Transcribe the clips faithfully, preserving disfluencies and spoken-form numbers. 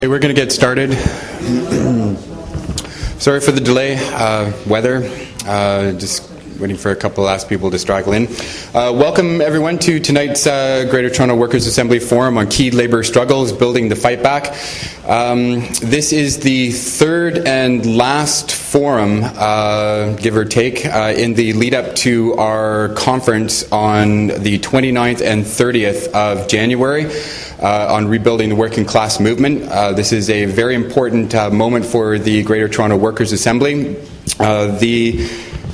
Hey, we're going to get started. Sorry for the delay. Uh, weather. Uh, just waiting for a couple of last people to straggle in. Uh, welcome, everyone, to tonight's uh, Greater Toronto Workers' Assembly Forum on Key Labour Struggles, Building the Fight Back. Um, this is the third and last forum, uh, give or take, uh, in the lead-up to our conference on the twenty-ninth and thirtieth of January. Uh, on rebuilding the working class movement. Uh, this is a very important uh, moment for the Greater Toronto Workers' Assembly. Uh, the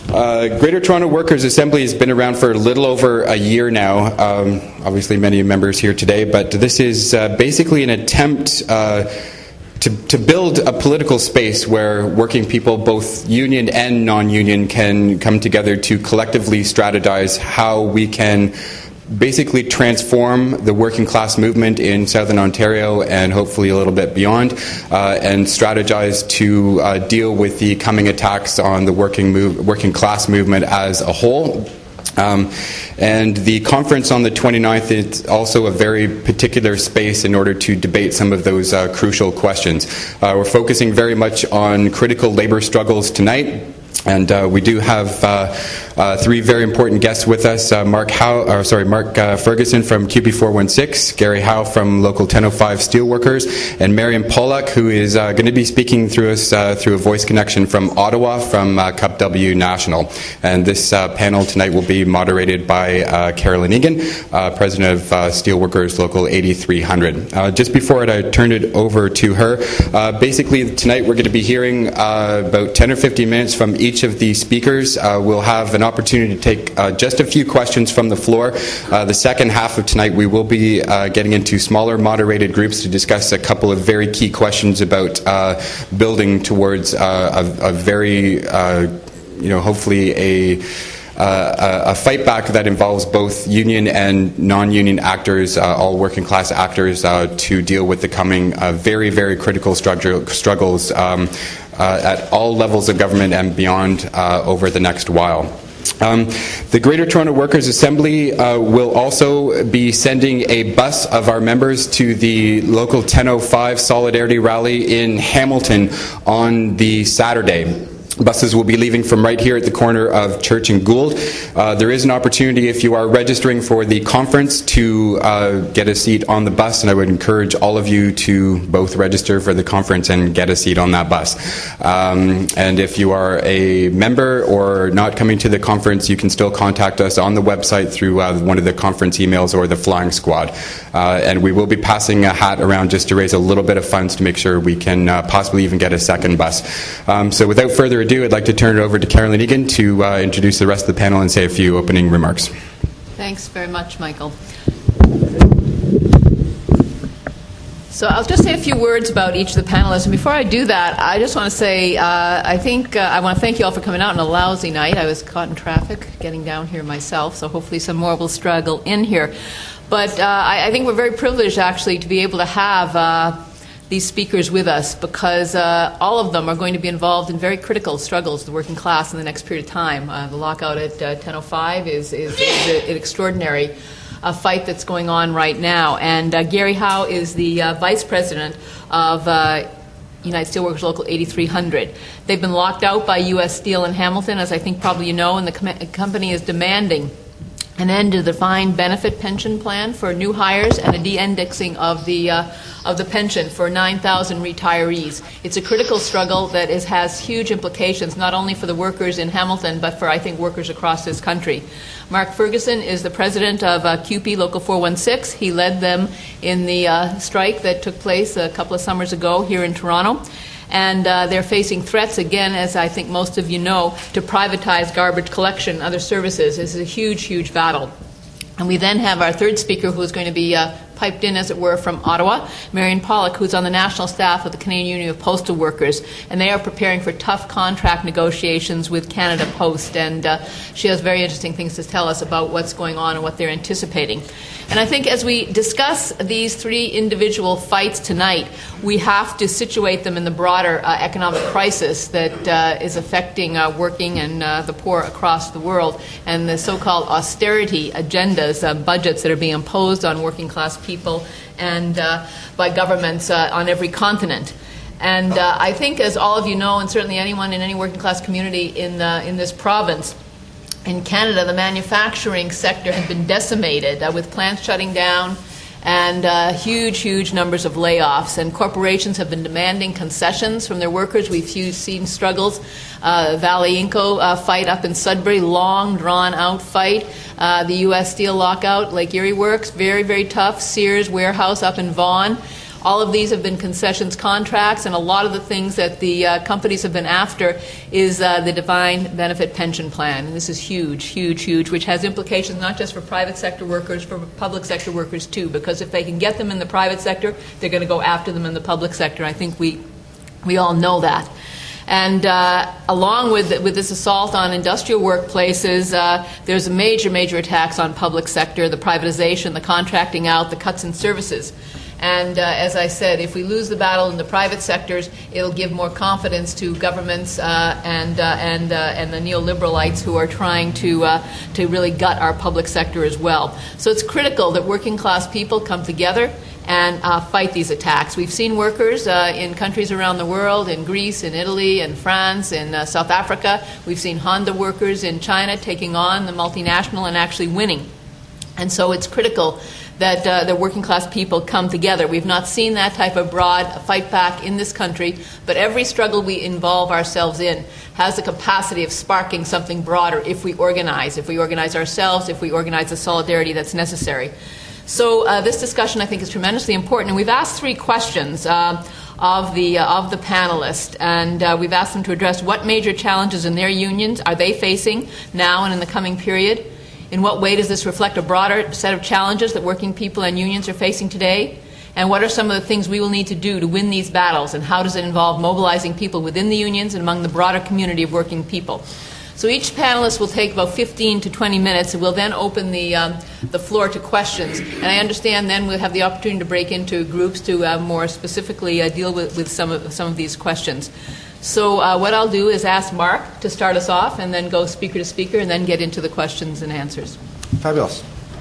uh, Greater Toronto Workers' Assembly has been around for a little over a year now. Um, obviously many members here today, but this is uh, basically an attempt uh, to, to build a political space where working people, both union and non-union, can come together to collectively strategize how we can basically transform the working class movement in Southern Ontario and hopefully a little bit beyond, uh, and strategize to uh, deal with the coming attacks on the working move, working class movement as a whole. Um, and the conference on the twenty-ninth is also a very particular space in order to debate some of those uh, crucial questions. Uh, we're focusing very much on critical labour struggles tonight. And uh, we do have uh, uh, three very important guests with us: uh, Mark Howe, or sorry, Mark uh, Ferguson from Q P four one six, Gary Howe from Local ten oh five Steelworkers, and Marion Pollock, who is uh, going to be speaking through us uh, through a voice connection from Ottawa from uh, C U P W National. And this uh, panel tonight will be moderated by uh, Carolyn Egan, uh, President of uh, Steelworkers Local eighty-three hundred. Uh, just before I turn it over to her, uh, basically tonight we're going to be hearing uh, about ten or fifteen minutes from each of the speakers. Uh, we'll have an opportunity to take uh, just a few questions from the floor. Uh, the second half of tonight we will be uh, getting into smaller moderated groups to discuss a couple of very key questions about uh, building towards uh, a, a very, uh, you know, hopefully a Uh, a, a fight back that involves both union and non-union actors, uh, all working class actors, uh, to deal with the coming uh, very, very critical struggle, struggles um, uh, at all levels of government and beyond uh, over the next while. Um, the Greater Toronto Workers' Assembly uh, will also be sending a bus of our members to the local ten oh five Solidarity Rally in Hamilton on the Saturday. Buses will be leaving from right here at the corner of Church and Gould. Uh, there is an opportunity, if you are registering for the conference, to uh, get a seat on the bus, and I would encourage all of you to both register for the conference and get a seat on that bus. Um, and if you are a member or not coming to the conference, you can still contact us on the website through uh, one of the conference emails or the flying squad. Uh, and we will be passing a hat around just to raise a little bit of funds to make sure we can uh, possibly even get a second bus. Um, so without further ado, I'd like to turn it over to Carolyn Egan to uh, introduce the rest of the panel and say a few opening remarks. Thanks very much, Michael. So I'll just say a few words about each of the panelists. And before I do that, I just want to say uh, I think uh, I want to thank you all for coming out on a lousy night. I was caught in traffic getting down here myself, so hopefully some more will struggle in here. But uh, I, I think we're very privileged, actually, to be able to have uh, these speakers with us, because uh, all of them are going to be involved in very critical struggles of the working class in the next period of time. Uh, the lockout at uh, ten oh five is, is, is an extraordinary uh, fight that's going on right now. And uh, Gary Howe is the uh, Vice President of uh, United Steelworkers Local eighty-three hundred. They've been locked out by U S Steel in Hamilton, as I think probably you know, and the com- company is demanding an end to the defined benefit pension plan for new hires and a de-indexing of the uh, of the pension for nine thousand retirees. It's a critical struggle that is, has huge implications, not only for the workers in Hamilton, but for, I think, workers across this country. Mark Ferguson is the president of uh, Q P Local four one six. He led them in the uh, strike that took place a couple of summers ago here in Toronto. And uh, they're facing threats, again, as I think most of you know, to privatize garbage collection and other services. This is a huge, huge battle. And we then have our third speaker, who is going to be uh, piped in, as it were, from Ottawa, Marion Pollock, who's on the national staff of the Canadian Union of Postal Workers. And they are preparing for tough contract negotiations with Canada Post. And uh, she has very interesting things to tell us about what's going on and what they're anticipating. And I think as we discuss these three individual fights tonight, we have to situate them in the broader uh, economic crisis that uh, is affecting uh, working and uh, the poor across the world, and the so-called austerity agendas, uh, budgets that are being imposed on working class people and uh, by governments uh, on every continent. And uh, I think, as all of you know, and certainly anyone in any working class community in uh, in this province, in Canada, the manufacturing sector has been decimated uh, with plants shutting down and uh, huge, huge numbers of layoffs. And corporations have been demanding concessions from their workers. We've seen struggles. Uh, Vale Inco uh, fight up in Sudbury, long, drawn-out fight. Uh, the U S Steel lockout, Lake Erie Works, very, very tough. Sears Warehouse up in Vaughan. All of these have been concessions contracts, and a lot of the things that the uh, companies have been after is uh, the defined benefit pension plan. And this is huge, huge, huge, which has implications not just for private sector workers, for public sector workers too, because if they can get them in the private sector, they're going to go after them in the public sector. I think we, we all know that. And uh, along with, with this assault on industrial workplaces, uh, there's major, major attacks on public sector, the privatization, the contracting out, the cuts in services. And uh, as I said, if we lose the battle in the private sectors, it'll give more confidence to governments uh, and uh, and uh, and the neoliberalites who are trying to uh, to really gut our public sector as well. So it's critical that working class people come together and uh, fight these attacks. We've seen workers uh, in countries around the world, in Greece, in Italy, in France, in uh, South Africa. We've seen Honda workers in China taking on the multinational and actually winning. And so it's critical that uh, the working class people come together. We've not seen that type of broad fight back in this country, but every struggle we involve ourselves in has the capacity of sparking something broader if we organize, if we organize ourselves, if we organize the solidarity that's necessary. So uh, this discussion, I think, is tremendously important, and we've asked three questions uh, of the uh, of the panelists, and uh, we've asked them to address what major challenges in their unions are they facing now and in the coming period. In what way does this reflect a broader set of challenges that working people and unions are facing today? And what are some of the things we will need to do to win these battles? And how does it involve mobilizing people within the unions and among the broader community of working people? So each panelist will take about fifteen to twenty minutes, and we'll then open the, um, the floor to questions. And I understand then we'll have the opportunity to break into groups to uh, more specifically uh, deal with, with some of, some of these questions. So uh, what I'll do is ask Mark to start us off and then go speaker to speaker and then get into the questions and answers. Fabulous.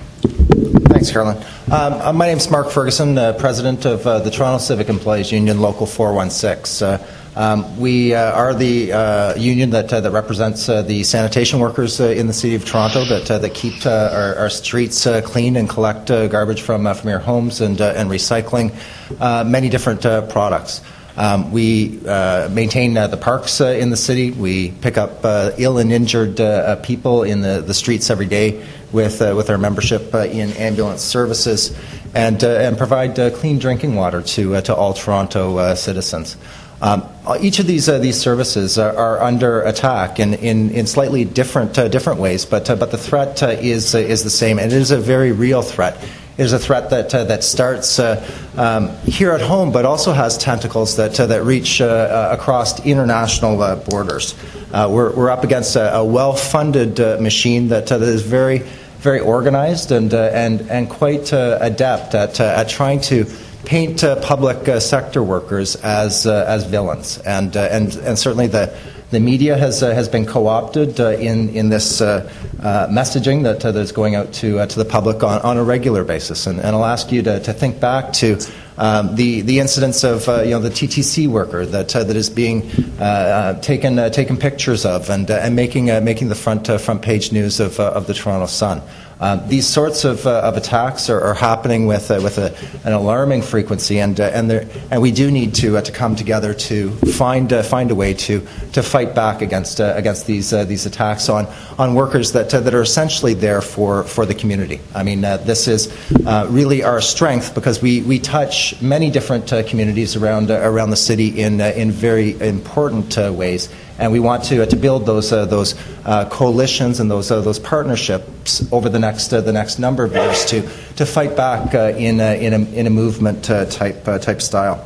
Thanks, Carolyn. Um, uh, my name is Mark Ferguson, uh, President of uh, the Toronto Civic Employees Union, Local four one six. Uh, um, we uh, are the uh, union that uh, that represents uh, the sanitation workers uh, in the City of Toronto that uh, that keep uh, our, our streets uh, clean and collect uh, garbage from uh, from your homes and uh, and recycling uh, many different uh, products. Um, we uh, maintain uh, the parks uh, in the city. We pick up uh, ill and injured uh, people in the, the streets every day with uh, with our membership uh, in ambulance services, and uh, and provide uh, clean drinking water to uh, to all Toronto uh, citizens. Um, each of these uh, these services are, are under attack in, in, in slightly different uh, different ways, but uh, but the threat uh, is uh, is the same, and it is a very real threat. It is a threat that uh, that starts uh, um, here at home, but also has tentacles that uh, that reach uh, uh, across international uh, borders. Uh, we're we're up against a, a well-funded uh, machine that uh, that is very very organized and uh, and and quite uh, adept at uh, at trying to paint uh, public uh, sector workers as uh, as villains, and uh, and and certainly the. The media has uh, has been co-opted uh, in in this uh, uh, messaging that uh, that is going out to uh, to the public on, on a regular basis, and, and I'll ask you to, to think back to um, the the incidents of uh, you know the T T C worker that uh, that is being uh, uh, taken uh, taken pictures of and uh, and making uh, making the front uh, front page news of uh, of the Toronto Sun. Um, these sorts of, uh, of attacks are, are happening with uh, with a, an alarming frequency, and uh, and there, and we do need to uh, to come together to find uh, find a way to to fight back against uh, against these uh, these attacks on on workers that uh, that are essentially there for, for the community. I mean, uh, this is uh, really our strength because we, we touch many different uh, communities around uh, around the city in uh, in very important uh, ways. And we want to uh, to build those uh, those uh, coalitions and those uh, those partnerships over the next uh, the next number of years to to fight back uh, in a, in a in a movement uh, type uh, type style.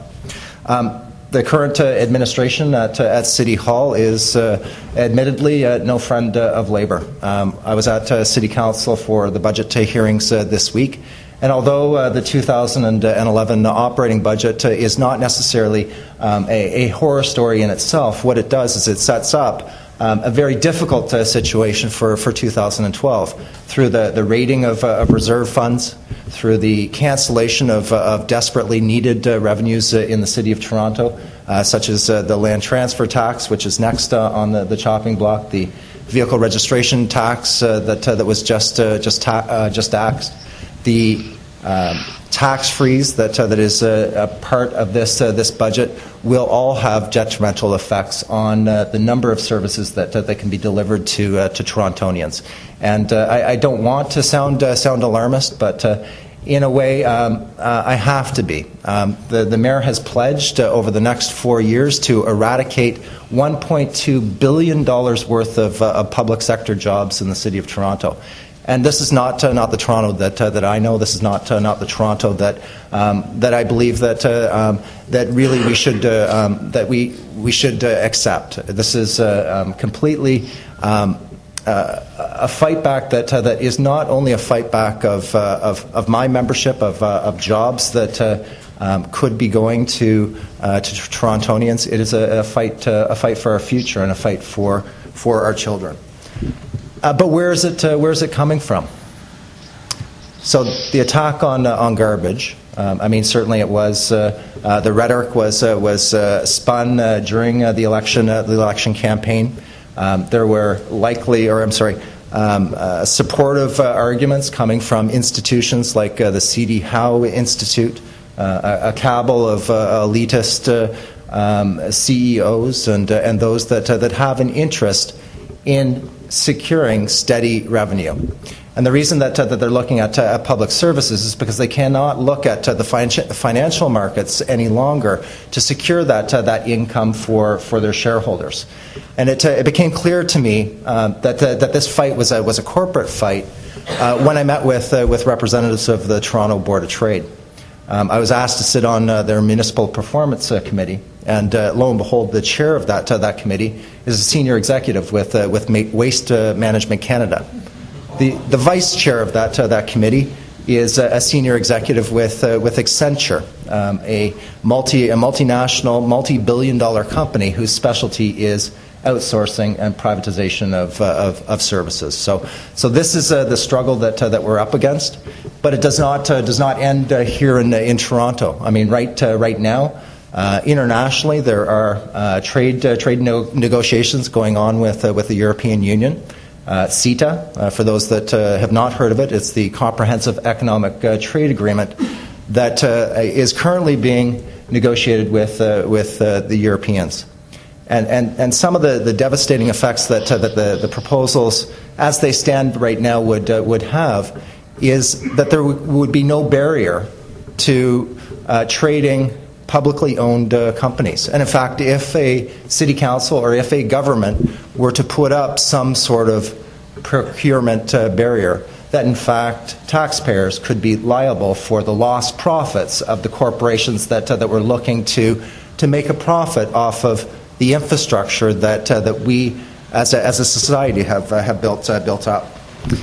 Um, the current uh, administration at uh, at City Hall is uh, admittedly uh, no friend uh, of Labour. Um, I was at uh, City Council for the budget uh, hearings uh, this week. And although uh, the two thousand eleven operating budget uh, is not necessarily um, a, a horror story in itself, what it does is it sets up um, a very difficult uh, situation for, for two thousand twelve through the, the raiding of, uh, of reserve funds, through the cancellation of, uh, of desperately needed uh, revenues uh, in the City of Toronto, uh, such as uh, the land transfer tax, which is next uh, on the, the chopping block, the vehicle registration tax uh, that uh, that was just uh, just ta- uh, just axed, the um, tax freeze that uh, that is uh, a part of this uh, this budget will all have detrimental effects on uh, the number of services that uh, that can be delivered to uh, to Torontonians. And uh, I, I don't want to sound uh, sound alarmist, but uh, in a way, um, uh, I have to be. Um, the, the mayor has pledged uh, over the next four years to eradicate one point two billion dollars worth of, uh, of public sector jobs in the City of Toronto. And this is not uh, not the Toronto that uh, that I know. This is not uh, not the Toronto that um, that I believe that uh, um, that really we should uh, um, that we we should uh, accept. This is uh, um, completely. Um, Uh, a fight back that uh, that is not only a fight back of uh, of, of my membership of uh, of jobs that uh, um, could be going to uh, to Torontonians. It is a, a fight uh, a fight for our future and a fight for for our children. Uh, but where is it uh, where is it coming from? So the attack on uh, on garbage. Um, I mean, certainly it was uh, uh, the rhetoric was uh, was uh, spun uh, during uh, the election uh, the election campaign. Um, there were likely, or I'm sorry, um, uh, supportive uh, arguments coming from institutions like uh, the C D Howe Institute, uh, a, a cabal of uh, elitist uh, um, C E Os and uh, and those that uh, that have an interest in securing steady revenue. And the reason that, uh, that they're looking at uh, public services is because they cannot look at uh, the fin- financial markets any longer to secure that uh, that income for, for their shareholders. And it, uh, it became clear to me uh, that uh, that this fight was a was a corporate fight uh, when I met with uh, with representatives of the Toronto Board of Trade. Um, I was asked to sit on uh, their municipal performance uh, committee, and uh, lo and behold, the chair of that uh, that committee is a senior executive with uh, with Waste uh, Management Canada. The, the vice chair of that uh, that committee is a, a senior executive with uh, with Accenture, um, a multi a multinational, multi-billion dollar company whose specialty is outsourcing and privatization of uh, of, of services. So so this is uh, the struggle that uh, that we're up against, but it does not uh, does not end uh, here in uh, in Toronto. I mean, right uh, right now. Uh, internationally, there are uh, trade uh, trade no- negotiations going on with uh, with the European Union. Uh, CETA, uh, for those that uh, have not heard of it, it's the Comprehensive Economic uh, Trade Agreement that uh, is currently being negotiated with uh, with uh, the Europeans. And, and and some of the, the devastating effects that uh, that the, the proposals, as they stand right now, would uh, would have, is that there w- would be no barrier to uh, trading publicly owned uh, companies. And in fact, if a city council or if a government were to put up some sort of procurement uh, barrier, that in fact taxpayers could be liable for the lost profits of the corporations that uh, that were looking to to make a profit off of the infrastructure that uh, that we as a, as a society have uh, have built uh, built up.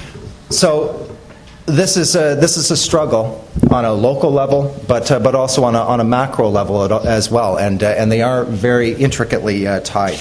So this is a, this is a struggle on a local level, but uh, but also on a on a macro level as well, and uh, and they are very intricately uh, tied.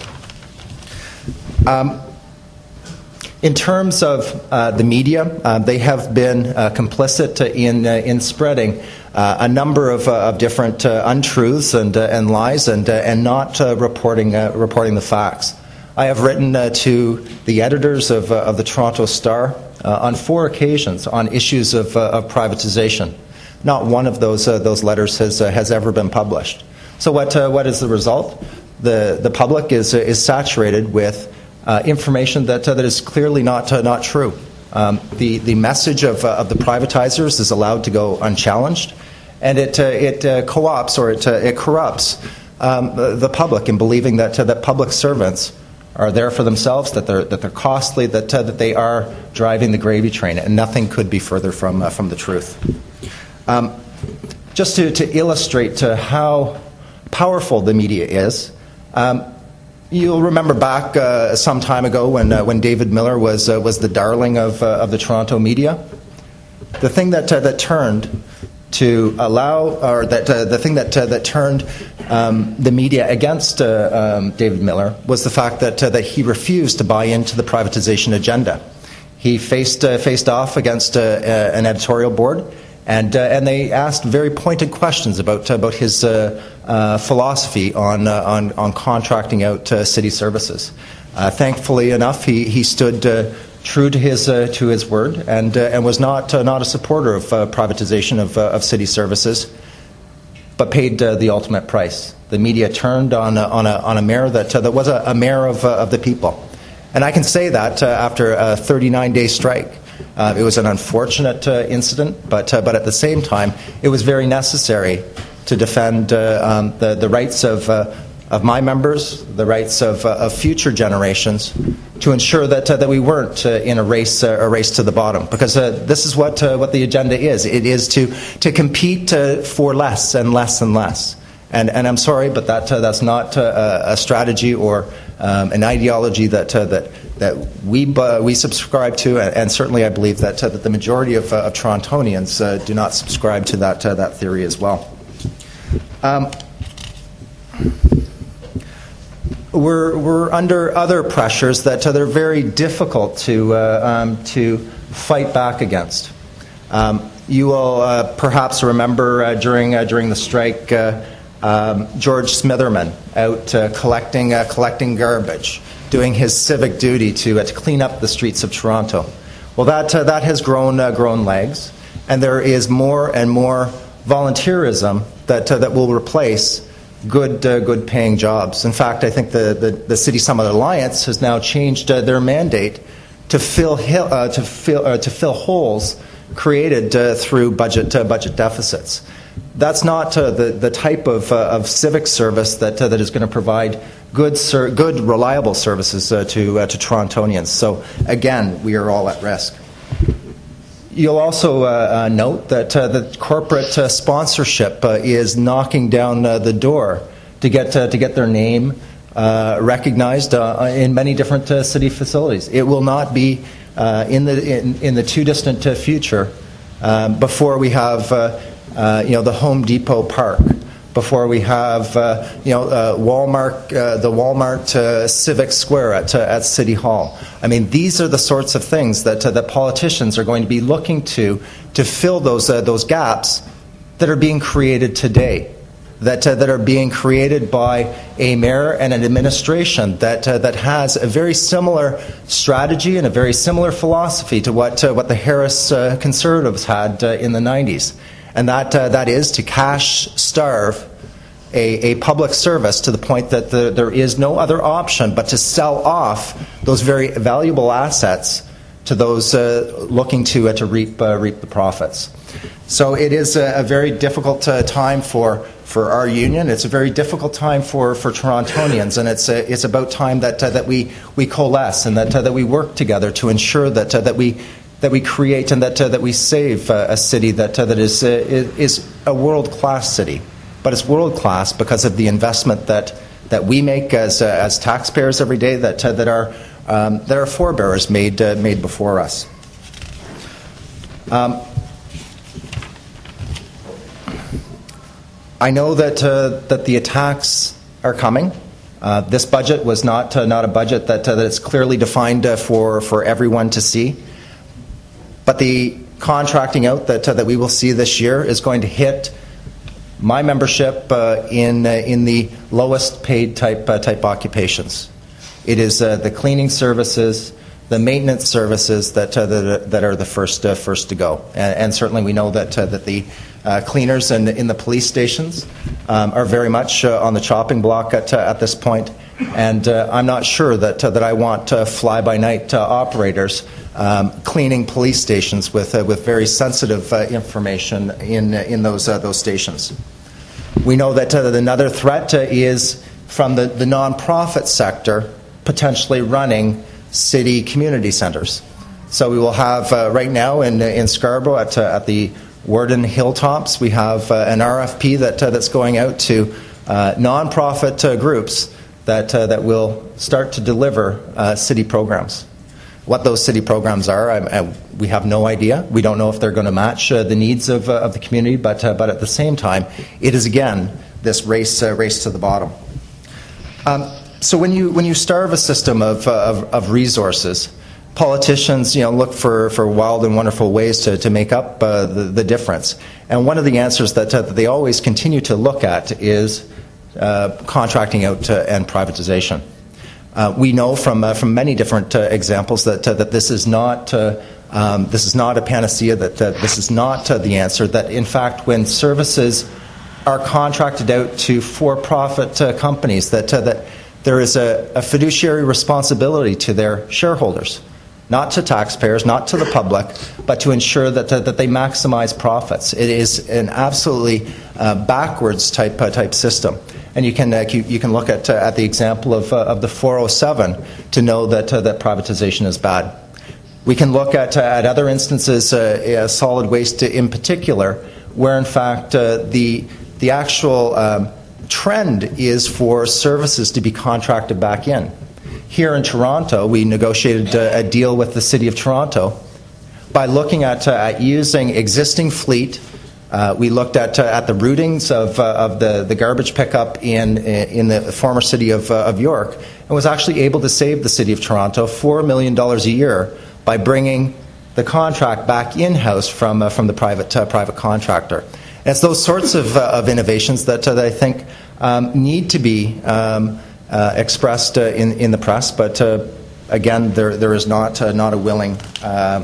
Um, in terms of uh, the media, uh, they have been uh, complicit in uh, in spreading uh, a number of, uh, of different uh, untruths and uh, and lies, and uh, and not uh, reporting uh, reporting the facts. I have written uh, to the editors of uh, of the Toronto Star uh, on four occasions on issues of, uh, of privatization. Not one of those uh, those letters has uh, has ever been published. So what uh, what is the result? The the public is uh, is saturated with uh, information that uh, that is clearly not uh, not true. Um, the the message of uh, of the privatizers is allowed to go unchallenged, and it uh, it uh, co-opts or it uh, it corrupts um, the, the public in believing that uh, that public servants are there for themselves, that they're that they're costly, that uh, that they are driving the gravy train, and nothing could be further from uh, from the truth. Um, just to, to illustrate uh, how powerful the media is, um, you'll remember back uh, some time ago when uh, when David Miller was uh, was the darling of uh, of the Toronto media. the thing that uh, that turned to allow, or that uh, the thing that uh, that turned um, the media against uh, um, David Miller was the fact that uh, that he refused to buy into the privatization agenda. He faced uh, faced off against uh, uh, an editorial board, and uh, and they asked very pointed questions about about his uh, uh, philosophy on uh, on on contracting out uh, city services. Uh, thankfully enough, he he stood Uh, true to his uh, to his word, and uh, and was not uh, not a supporter of uh, privatization of uh, of city services, but paid uh, the ultimate price. The media turned on a, on a on a mayor that uh, that was a, a mayor of uh, of the people, and I can say that uh, after a thirty-nine day strike. Uh, it was an unfortunate uh, incident, but uh, but at the same time, it was very necessary to defend uh, um, the the rights of. Uh, of my members, the rights of, uh, of future generations, to ensure that uh, that we weren't uh, in a race uh, a race to the bottom. Because uh, this is what uh, what the agenda is. It is to to compete uh, for less and less and less. And and I'm sorry, but that uh, that's not uh, a strategy or um, an ideology that uh, that that we uh, we subscribe to. And, and certainly, I believe that uh, that the majority of, uh, of Torontonians uh, do not subscribe to that uh, that theory as well. Um, We're, we're under other pressures that uh, they're very difficult to uh, um, to fight back against. Um, you will uh, perhaps remember uh, during uh, during the strike, uh, um, George Smitherman out uh, collecting uh, collecting garbage, doing his civic duty to uh, to clean up the streets of Toronto. Well, that uh, that has grown uh, grown legs, and there is more and more volunteerism that uh, that will replace good uh, good paying jobs. In fact, I think the, the, the City Summit Alliance has now changed uh, their mandate to fill uh, to fill uh, to fill holes created uh, through budget uh, budget deficits. That's not uh, the the type of uh, of civic service that uh, that is going to provide good ser- good reliable services uh, to uh, to Torontonians. So again, we are all at risk. You'll also uh, uh, note that uh, the corporate uh, sponsorship uh, is knocking down uh, the door to get uh, to get their name uh, recognized uh, in many different uh, city facilities. It will not be uh, in the in, in the too distant uh, future um, before we have uh, uh, you know the Home Depot Park, before we have uh, you know uh, Walmart uh, the Walmart uh, Civic Square at uh, at City Hall. I mean, these are the sorts of things that uh, that politicians are going to be looking to to fill those uh, those gaps that are being created today, that uh, that are being created by a mayor and an administration that uh, that has a very similar strategy and a very similar philosophy to what uh, what the Harris uh, Conservatives had uh, in the nineties, and that uh, that is to cash starve A, a public service to the point that the, there is no other option but to sell off those very valuable assets to those uh, looking to uh, to reap uh, reap the profits. So it is a, a very difficult uh, time for for our union. It's a very difficult time for, for Torontonians, and it's a, it's about time that uh, that we we coalesce and that uh, that we work together to ensure that uh, that we that we create and that uh, that we save uh, a city that uh, that is uh, is a world-class city. But it's world-class because of the investment that, that we make as uh, as taxpayers every day, that uh, that our um, that our forebears made uh, made before us. Um, I know that uh, that the attacks are coming. Uh, this budget was not uh, not a budget that uh, that is clearly defined uh, for for everyone to see. But the contracting out that uh, that we will see this year is going to hit my membership uh, in uh, in the lowest paid type uh, type occupations. It is uh, the cleaning services, the maintenance services that uh, that, that are the first uh, first to go, and, and certainly we know that uh, that the uh, cleaners in, in the police stations um, are very much uh, on the chopping block at uh, at this point. And uh, I'm not sure that uh, that I want uh, fly by night uh, operators um, cleaning police stations with uh, with very sensitive uh, information in uh, in those uh, those stations. We know that uh, another threat uh, is from the, the nonprofit sector potentially running city community centers. So we will have uh, right now in in Scarborough at uh, at the Warden Hilltops, we have uh, an R F P that uh, that's going out to uh, nonprofit uh, groups that uh, that will start to deliver uh, city programs. what those city programs are, I, I, we have no idea. We don't know if they're going to match uh, the needs of, uh, of the community, but, uh, but at the same time, it is, again, this race, uh, race to the bottom. Um, so when you, when you starve a system of, uh, of, of resources, politicians, you know, look for, for wild and wonderful ways to, to make up uh, the, the difference. And one of the answers that, uh, that they always continue to look at is uh, contracting out uh, and privatization. Uh, we know from uh, from many different uh, examples that uh, that this is not uh, um, this is not a panacea. That uh, this is not uh, the answer. That in fact, when services are contracted out to for-profit uh, companies, that uh, that there is a, a fiduciary responsibility to their shareholders. Not to taxpayers, not to the public, but to ensure that uh, that they maximize profits. It is an absolutely uh, backwards type uh, type system, and you can uh, you, you can look at uh, at the example of uh, of the four oh seven to know that uh, that privatization is bad. We can look at uh, at other instances, uh, uh, solid waste in particular, where in fact uh, the the actual um, trend is for services to be contracted back in. Here in Toronto, we negotiated a, a deal with the City of Toronto by looking at, uh, at using existing fleet. Uh, we looked at uh, at the routings of uh, of the, the garbage pickup in in the former city of uh, of York, and was actually able to save the City of Toronto four million dollars a year by bringing the contract back in-house from uh, from the private uh, private contractor. And it's those sorts of uh, of innovations that, uh, that I think um, need to be Um, Uh, expressed uh, in in the press, but uh, again, there there is not uh, not a willing uh,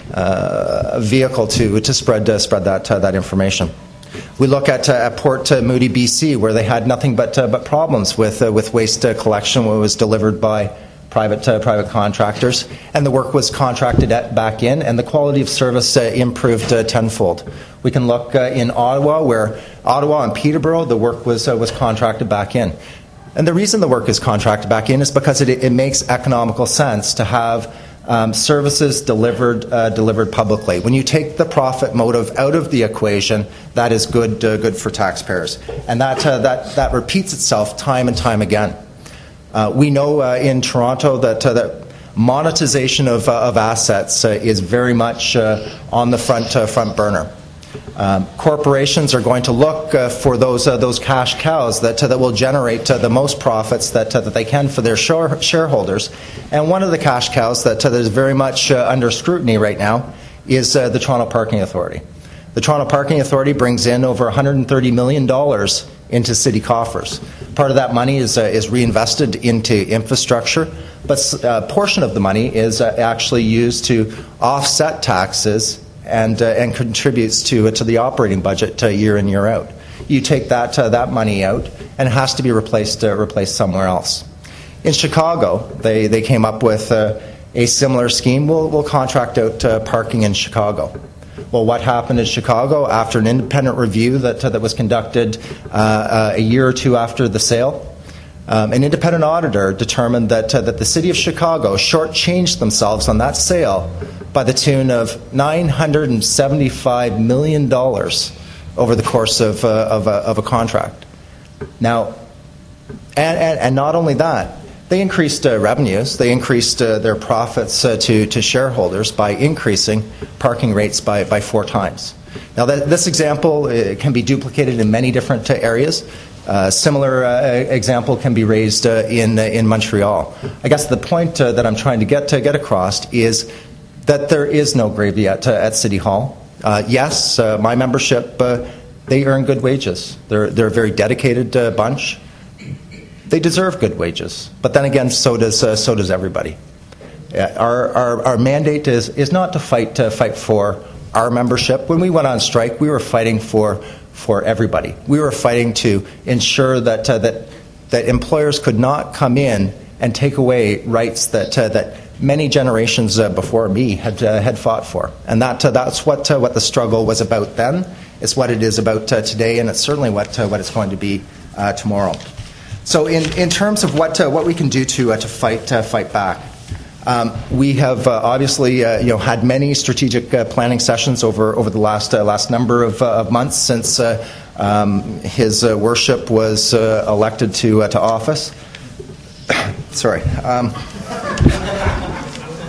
uh, vehicle to to spread uh, spread that uh, that information. We look at, uh, at Port uh, Moody, B C, where they had nothing but uh, but problems with uh, with waste uh, collection when it was delivered by private uh, private contractors, and the work was contracted at, back in, and the quality of service uh, improved uh, tenfold. We can look uh, in Ottawa, where Ottawa and Peterborough, the work was uh, was contracted back in. And the reason the work is contracted back in is because it, it makes economical sense to have um, services delivered uh, delivered publicly. When you take the profit motive out of the equation, that is good uh, good for taxpayers, and that uh, that that repeats itself time and time again. Uh, we know uh, in Toronto that uh, that monetization of uh, of assets uh, is very much uh, on the front uh, front burner. Um, corporations are going to look uh, for those uh, those cash cows that uh, that will generate uh, the most profits that uh, that they can for their share- shareholders. And one of the cash cows that, uh, that is very much uh, under scrutiny right now is uh, the Toronto Parking Authority. The Toronto Parking Authority brings in over one hundred thirty million dollars into city coffers. Part of that money is uh, is reinvested into infrastructure, but a portion of the money is uh, actually used to offset taxes and uh, and contributes to uh, to the operating budget uh, year in, year out. You take that uh, that money out, and it has to be replaced uh, replaced somewhere else. In Chicago, they, they came up with uh, a similar scheme. We'll, we'll contract out uh, parking in Chicago. Well, what happened in Chicago after an independent review that uh, that was conducted uh, uh, a year or two after the sale? Um, an independent auditor determined that uh, that the City of Chicago shortchanged themselves on that sale by the tune of nine hundred seventy-five million dollars over the course of, uh, of, a, of a contract. Now, and, and, and not only that, they increased uh, revenues, they increased uh, their profits uh, to, to shareholders by increasing parking rates by, by four times. Now, that, this example uh, can be duplicated in many different uh, areas. Uh, similar uh, example can be raised uh, in, uh, in Montreal. I guess the point uh, that I'm trying to get, to get across is that there is no gravy at, uh, at City Hall. Uh, yes, uh, my membership, uh, they earn good wages. They're, they're a very dedicated uh, bunch. They deserve good wages. But then again, so does, uh, so does everybody. Uh, our, our, our mandate is, is not to fight, to fight for our membership. When we went on strike, we were fighting for, for everybody. We were fighting to ensure that, uh, that, that employers could not come in and take away rights that, uh, that many generations uh, before me had uh, had fought for, and that uh, that's what uh, what the struggle was about then. It's what it is about uh, today, and it's certainly what uh, what it's going to be uh, tomorrow. So, in, in terms of what uh, what we can do to uh, to fight uh, fight back, um, we have uh, obviously uh, you know had many strategic uh, planning sessions over over the last uh, last number of, uh, of months since uh, um, his uh, worship was uh, elected to uh, to office. Sorry. Um,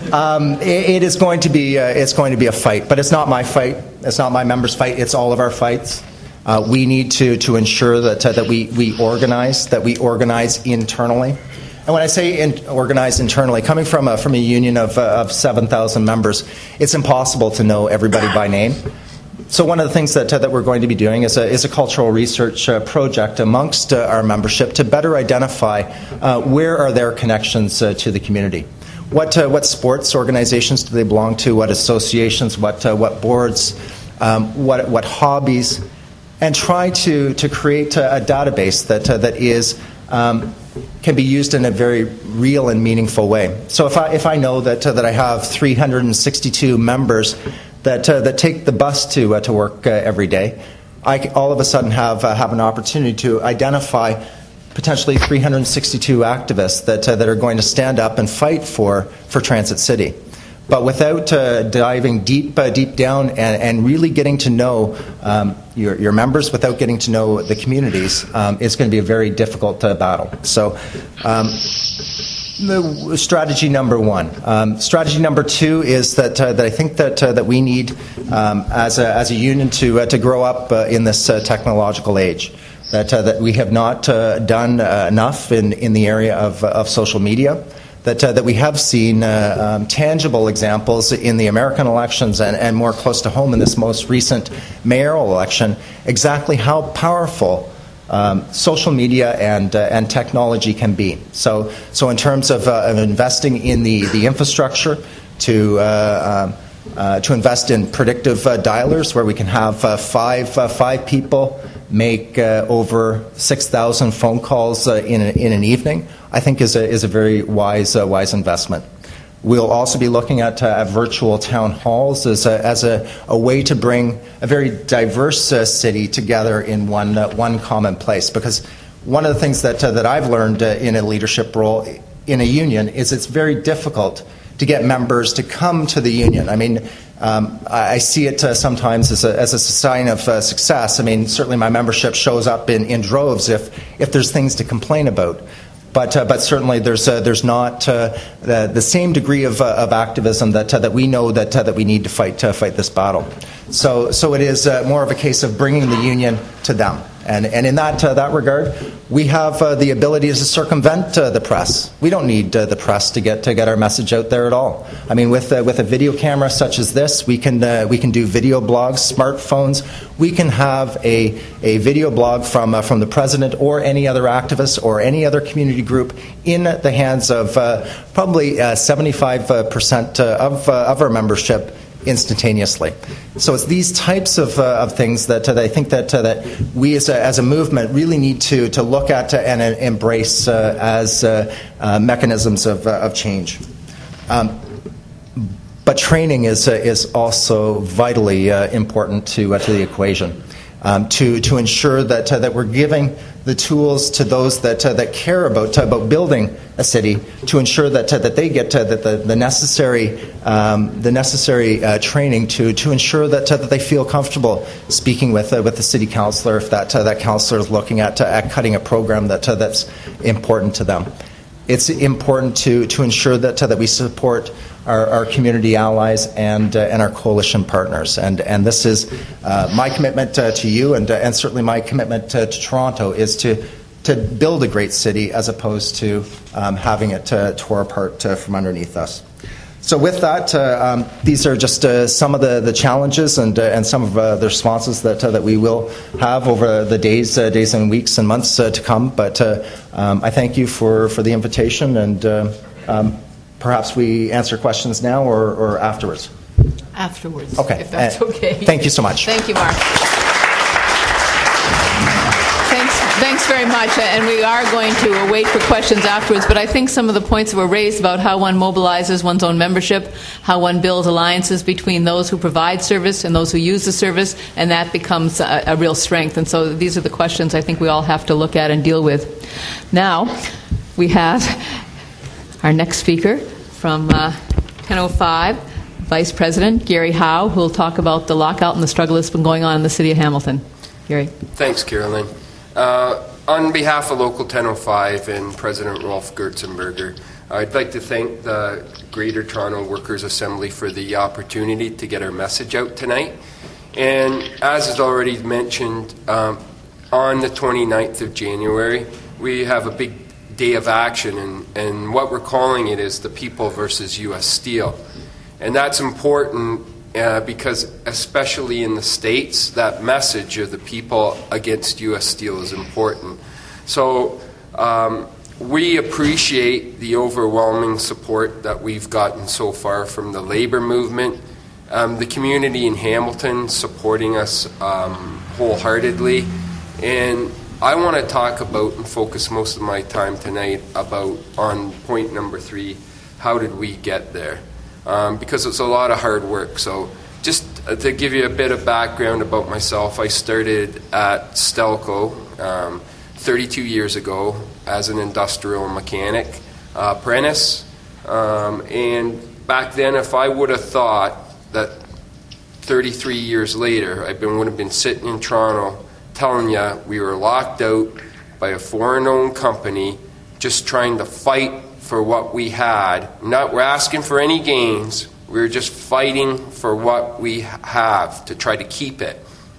Um, it, it is going to be uh, it's going to be a fight, but it's not my fight. It's not my members' fight. It's all of our fights. Uh, we need to to ensure that uh, that we we organize that we organize internally. And when I say in, organize internally, coming from a from a union of uh, of seven thousand members, it's impossible to know everybody by name. So one of the things that uh, that we're going to be doing is a is a cultural research uh, project amongst uh, our membership to better identify uh, where are their connections uh, to the community. What uh, what sports organizations do they belong to? What associations? What uh, what boards? Um, what what hobbies? And try to to create a, a database that uh, that is um, can be used in a very real and meaningful way. So if I if I know that uh, that I have three hundred sixty-two members that uh, that take the bus to uh, to work uh, every day, I all of a sudden have uh, have an opportunity to identify potentially three hundred sixty-two activists that uh, that are going to stand up and fight for for Transit City. But without uh, diving deep uh, deep down and, and really getting to know um, your, your members, without getting to know the communities, um, it's going to be a very difficult uh, battle. So um, the strategy number one. Um, strategy number two is that uh, that I think that uh, that we need um, as a as a union to uh, to grow up uh, in this uh, technological age. That uh, that we have not uh, done uh, enough in, in the area of uh, of social media. That uh, that we have seen uh, um, tangible examples in the American elections and, and more close to home in this most recent mayoral election, exactly how powerful um, social media and uh, and technology can be. So so in terms of, uh, of investing in the, the infrastructure to uh, um, uh, to invest in predictive uh, dialers where we can have uh, five uh, five people make uh, over six thousand phone calls uh, in, a, in an evening, I think is a, is a very wise uh, wise investment. We'll also be looking at uh, virtual town halls as a, as a, a way to bring a very diverse uh, city together in one uh, one common place. Because one of the things that uh, that I've learned uh, in a leadership role in a union is it's very difficult to get members to come to the union. I mean, Um, I see it uh, sometimes as a, as a sign of uh, success. I mean, certainly my membership shows up in, in droves if, if there's things to complain about. But uh, but certainly there's uh, there's not uh, the, the same degree of, uh, of activism that uh, that we know that uh, that we need to fight to fight this battle. So so it is uh, more of a case of bringing the union to them. And and in that uh, that regard, we have uh, the ability to circumvent uh, the press. We don't need uh, the press to get to get our message out there at all. I mean, with uh, with a video camera such as this, we can uh, we can do video blogs, smartphones. We can have a a video blog from uh, from the president or any other activist or any other community group in the hands of uh, probably uh, seventy-five percent uh, of uh, of our membership instantaneously. So it's these types of, uh, of things that, uh, that I think that uh, that we as a, as a movement really need to to look at and uh, embrace uh, as uh, uh, mechanisms of, uh, of change. Um, but training is uh, is also vitally uh, important to uh, to the equation. Um, to to ensure that uh, that we're giving the tools to those that uh, that care about uh, about building a city, to ensure that uh, that they get uh, that the, the necessary um, the necessary uh, training to to ensure that uh, that they feel comfortable speaking with uh, with the city councillor if that uh, that councillor is looking at uh, at cutting a program that uh, that's important to them. It's important to to ensure that uh, that we support Our, our community allies and uh, and our coalition partners, and and this is uh, my commitment uh, to you, and uh, and certainly my commitment uh, to Toronto is to to build a great city as opposed to um, having it uh, tore apart uh, from underneath us. So with that, uh, um, these are just uh, some of the, the challenges and uh, and some of uh, the responses that uh, that we will have over the days uh, days and weeks and months uh, to come. But uh, um, I thank you for, for the invitation, and uh, um, perhaps we answer questions now or, or afterwards. Afterwards, okay. if that's uh, okay. Thank you so much. Thank you, Mark. Thanks, thanks very much. And we are going to wait for questions afterwards. But I think some of the points that were raised about how one mobilizes one's own membership, how one builds alliances between those who provide service and those who use the service, and that becomes a, a real strength. And so these are the questions I think we all have to look at and deal with. Now, we have our next speaker from uh, ten oh five, Vice President Gary Howe, who will talk about the lockout and the struggle that's been going on in the city of Hamilton. Gary. Thanks, Carolyn. Uh, on behalf of Local ten oh five and President Rolf Gertzenberger, I'd like to thank the Greater Toronto Workers' Assembly for the opportunity to get our message out tonight. And as is already mentioned, um, on the twenty-ninth of January, we have a big day of action, and, and what we're calling it is the People versus U S Steel. And that's important uh, because, especially in the States, that message of the people against U S Steel is important. So um, we appreciate the overwhelming support that we've gotten so far from the labor movement, um, the community in Hamilton supporting us um, wholeheartedly, and I want to talk about and focus most of my time tonight about on point number three, how did we get there? Um, because it's a lot of hard work. So just to give you a bit of background about myself, I started at Stelco um, thirty-two years ago as an industrial mechanic uh, apprentice. Um, and back then, if I would have thought that thirty-three years later, I been, would have been sitting in Toronto telling you we were locked out by a foreign-owned company just trying to fight for what we had. Not we're asking for any gains. We were just fighting for what we have to try to keep it.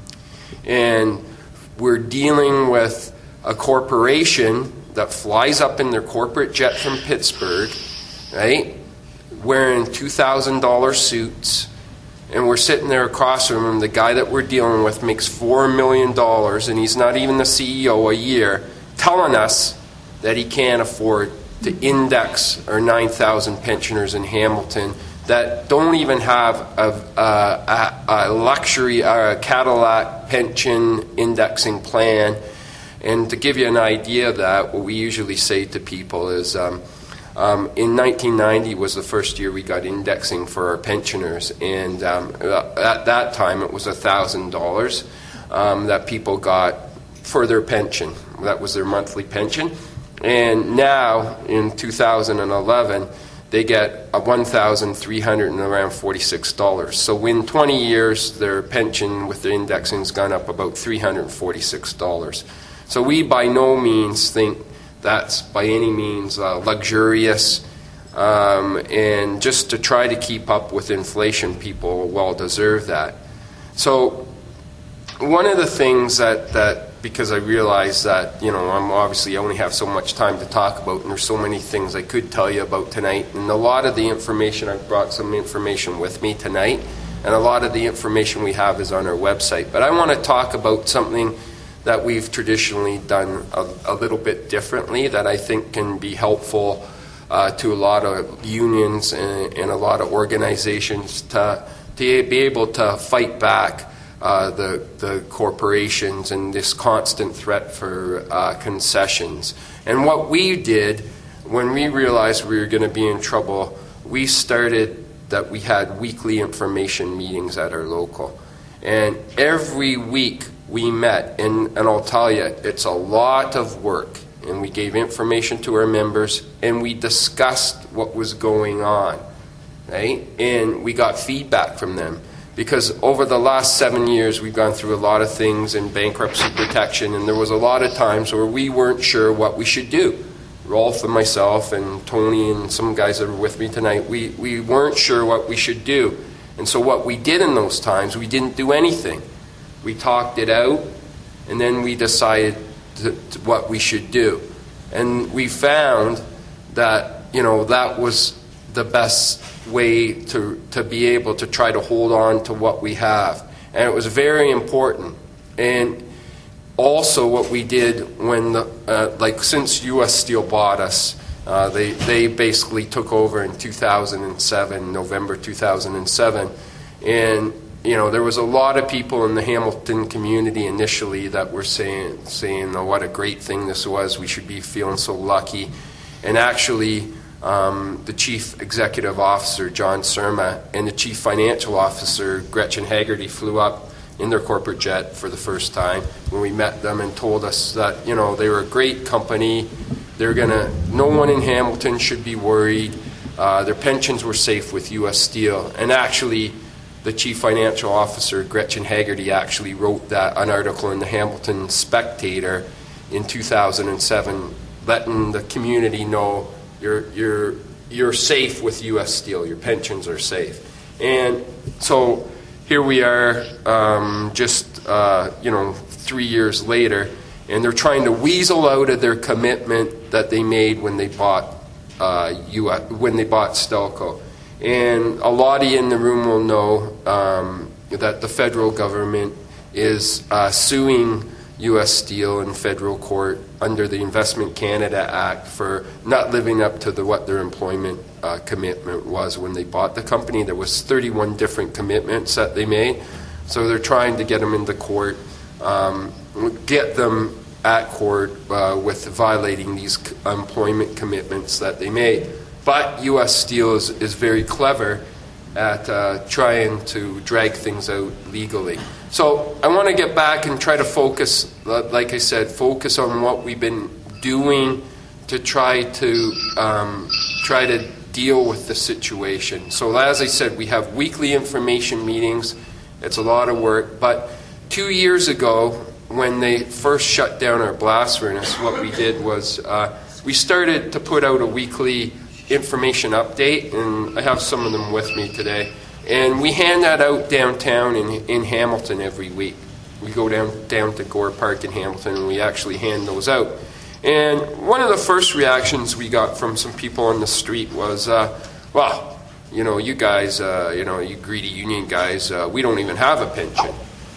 And we're dealing with a corporation that flies up in their corporate jet from Pittsburgh, right, wearing two thousand dollars suits, and we're sitting there across from him. The guy that we're dealing with makes four million dollars, and he's not even the C E O a year, telling us that he can't afford to index our nine thousand pensioners in Hamilton that don't even have a, a, a luxury a Cadillac pension indexing plan. And to give you an idea of that, what we usually say to people is um, um, in nineteen ninety was the first year we got indexing for our pensioners, and um, at that time it was one thousand dollars um, that people got for their pension. That was their monthly pension. And now, in two thousand eleven, they get a one thousand three hundred forty-six dollars. So in twenty years, their pension with the indexing has gone up about three hundred forty-six dollars. So we by no means think that's by any means uh, luxurious. Um, and just to try to keep up with inflation, people well deserve that. So one of the things that, that because I realize that, you know, I'm obviously I only have so much time to talk about, and there's so many things I could tell you about tonight, and a lot of the information, I've brought some information with me tonight, and a lot of the information we have is on our website. But I want to talk about something that we've traditionally done a, a little bit differently that I think can be helpful uh, to a lot of unions and, and a lot of organizations to, to be able to fight back Uh, the, the corporations and this constant threat for uh, concessions. And what we did when we realized we were going to be in trouble, we started that we had weekly information meetings at our local. And every week we met, and, and I'll tell you, it's a lot of work. And we gave information to our members, and we discussed what was going on, right? And we got feedback from them. Because over the last seven years, we've gone through a lot of things in bankruptcy protection, and there was a lot of times where we weren't sure what we should do. Rolf and myself and Tony and some guys that are with me tonight, we, we weren't sure what we should do. And so what we did in those times, we didn't do anything. We talked it out, and then we decided to, to what we should do. And we found that, you know, that was the best way to to be able to try to hold on to what we have. And it was very important. And also what we did when the uh, like since U S Steel bought us, uh, they they basically took over in two thousand seven, November two thousand seven, and you know there was a lot of people in the Hamilton community initially that were saying saying oh, what a great thing this was, we should be feeling so lucky. And actually Um, the Chief Executive Officer, John Surma, and the Chief Financial Officer, Gretchen Haggerty, flew up in their corporate jet for the first time when we met them and told us that, you know, they were a great company. They're gonna, no one in Hamilton should be worried. Uh, their pensions were safe with U S Steel. And actually, the Chief Financial Officer, Gretchen Haggerty, actually wrote that an article in the Hamilton Spectator, in two thousand seven, letting the community know you're, you're, you're safe with U S Steel, your pensions are safe. And so here we are, um, just uh, you know, three years later, and they're trying to weasel out of their commitment that they made when they bought uh, U S, when they bought Stelco. And a lot of you in the room will know um, that the federal government is uh, suing U S Steel in federal court under the Investment Canada Act for not living up to the, what their employment uh, commitment was when they bought the company. There was thirty-one different commitments that they made. So they're trying to get them into court, um, get them at court uh, with violating these employment commitments that they made. But U S Steel is, is very clever at uh, trying to drag things out legally. So I want to get back and try to focus, like I said, focus on what we've been doing to try to um, try to deal with the situation. So as I said, we have weekly information meetings. It's a lot of work. But two years ago, when they first shut down our blast furnace, what we did was uh, we started to put out a weekly information update, and I have some of them with me today. And we hand that out downtown in, in Hamilton every week. We go down, down to Gore Park in Hamilton, and we actually hand those out. And one of the first reactions we got from some people on the street was, uh, well, you know, you guys, uh, you know, you greedy union guys, uh, we don't even have a pension.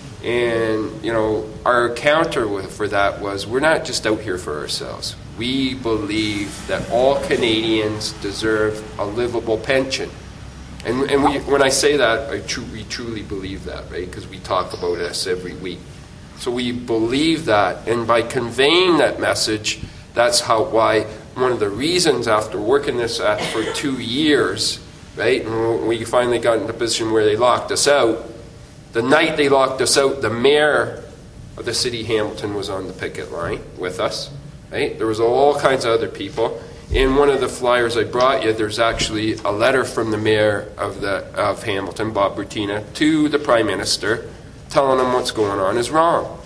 And, you know, our counter for that was, we're not just out here for ourselves. We believe that all Canadians deserve a livable pension. And, and we, when I say that, I tru- we truly believe that, right? Because we talk about this every week. So we believe that, and by conveying that message, that's how why one of the reasons after working this at for two years, right, and we finally got in the position where they locked us out. The night they locked us out, the mayor of the city of Hamilton was on the picket line with us, right? There was all kinds of other people. In one of the flyers I brought you, there's actually a letter from the mayor of the of Hamilton, Bob Bertina, to the Prime Minister, telling him what's going on is wrong.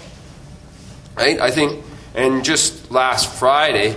Right? I think, and just last Friday,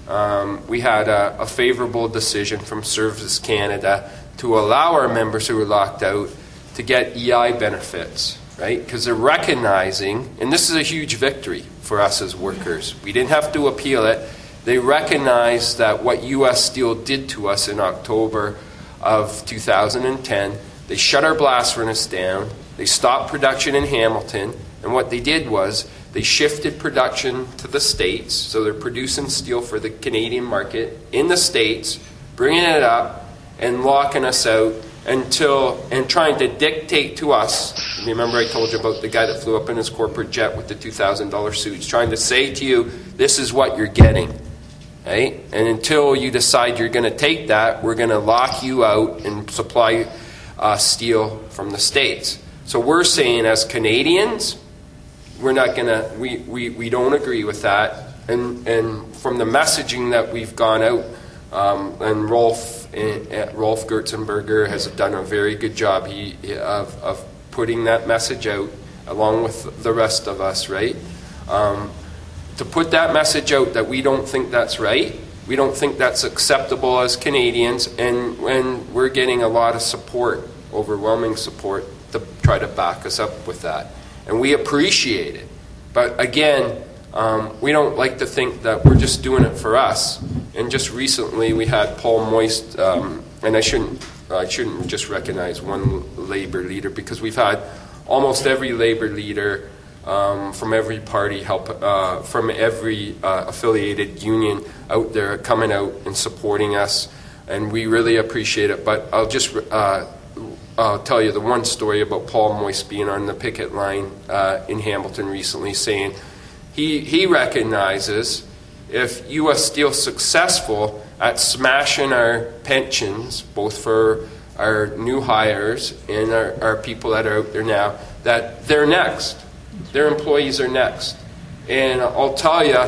um, we had a, a favorable decision from Services Canada to allow our members who were locked out to get E I benefits, right? Because they're recognizing, and this is a huge victory for us as workers. We didn't have to appeal it. They recognize that what U S Steel did to us in October of two thousand ten, they shut our blast furnace down, they stopped production in Hamilton, and what they did was they shifted production to the States, so they're producing steel for the Canadian market in the States, bringing it up and locking us out until, and trying to dictate to us. Remember I told you about the guy that flew up in his corporate jet with the two thousand dollar suits, trying to say to you, this is what you're getting. Right? And until you decide you're going to take that, we're going to lock you out and supply uh, steel from the States. So we're saying as Canadians, we're not going to, we, we, we don't agree with that. And, and from the messaging that we've gone out, um, and Rolf, uh, Rolf Gertzenberger has done a very good job he, of, of putting that message out along with the rest of us, right? Um, to put that message out that we don't think that's right, we don't think that's acceptable as Canadians, and when we're getting a lot of support, overwhelming support, to try to back us up with that. And we appreciate it. But again, um, we don't like to think that we're just doing it for us. And just recently we had Paul Moist, um, and I shouldn't, I shouldn't just recognize one labor leader, because we've had almost every labor leader Um, from every party, help uh, from every uh, affiliated union out there coming out and supporting us, and we really appreciate it. But I'll just uh, I'll tell you the one story about Paul Moist being on the picket line uh, in Hamilton recently, saying he he recognizes if U S Steel's successful at smashing our pensions, both for our new hires and our, our people that are out there now, that they're next. Their employees are next. And I'll tell you,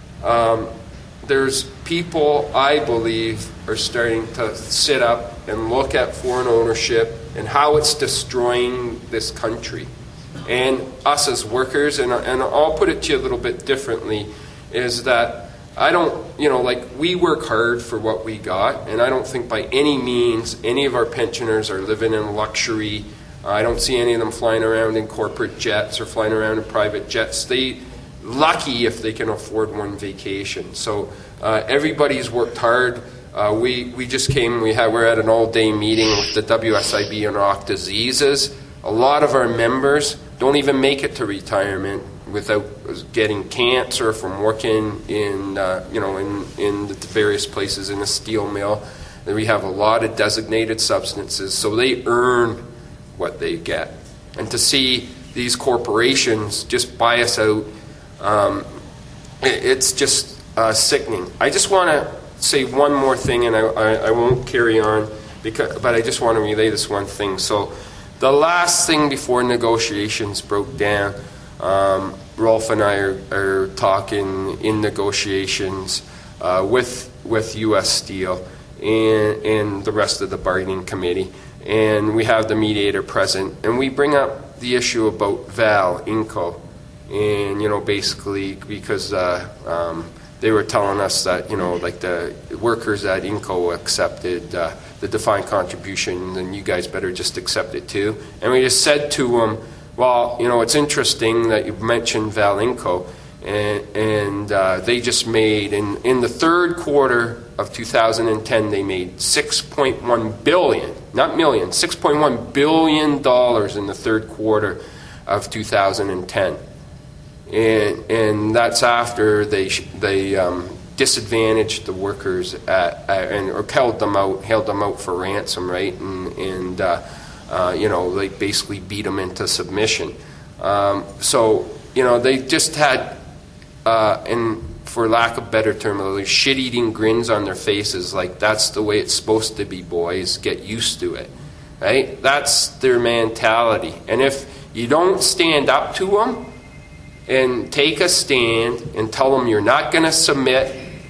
um, there's people, I believe, are starting to sit up and look at foreign ownership and how it's destroying this country. And us as workers, and, and I'll put it to you a little bit differently, is that I don't, you know, like, we work hard for what we got, and I don't think by any means any of our pensioners are living in luxury. I don't see any of them flying around in corporate jets or flying around in private jets. They lucky if they can afford one vacation. So uh, everybody's worked hard. Uh, we we just came. We had we're at an all-day meeting with the W S I B on off diseases. A lot of our members don't even make it to retirement without getting cancer from working in uh, you know in in the various places in a steel mill. And we have a lot of designated substances, so they earn what they get. And to see these corporations just buy us out, um, it, it's just uh, sickening. I just want to say one more thing, and I, I, I won't carry on, because, but I just want to relay this one thing. So the last thing before negotiations broke down, um, Rolf and I are, are talking in negotiations uh, with, with U S Steel and, and the rest of the bargaining committee. And we have the mediator present, and we bring up the issue about Val Inco, and you know, basically because uh, um, they were telling us that, you know, like the workers at Inco accepted uh, the defined contribution, then you guys better just accept it too. And we just said to them, well, you know, it's interesting that you mentioned Val Inco, and, and uh, they just made in in the third quarter of two thousand ten, they made six point one billion, not million, six point one billion dollars in the third quarter of two thousand ten, and and that's after they they um, disadvantaged the workers at, at, and or held them out held them out for ransom, right, and and uh, uh, you know, like basically beat them into submission. Um, so you know, they just had uh, and. for lack of better term, like shit-eating grins on their faces, like that's the way it's supposed to be, boys. Get used to it, right? That's their mentality. And if you don't stand up to them and take a stand and tell them you're not going to submit,